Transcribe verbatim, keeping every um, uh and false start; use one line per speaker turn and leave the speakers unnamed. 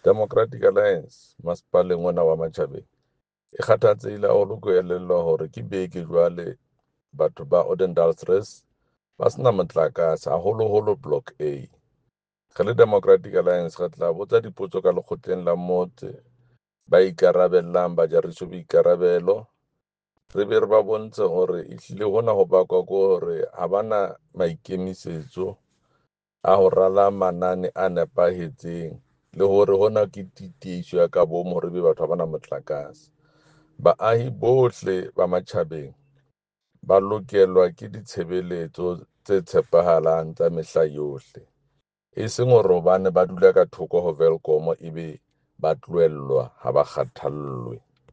Democratic Alliance masepaleng ona wa Matjhabeng e kgathatsehile haholo ko elellwa hore ke beke jwale batho ba Odendaalsrus ba sena motlakase haholoholo block A. Re le Democratic Alliance re tla botsa dipotso ka lekgotleng la motse ba ikarabellang ba jariswe boikarabelo, re be re ba bontshe hore ehlile hona ho bakwa ko hore ha bana maikemisetso a ho rala manane a nepahetseng le hore hona ke titiiso ya ka bomo hore be batho ba bana motlakase. Baahi bohle ba Matjhabeng ba lokelwa ke ditshebeletso tse tshepahalang tsa mehla yohle, e seng hore hobane ba dula ka thoko ho Welkom ebe ba tlohellwa ha ba kgathallwe.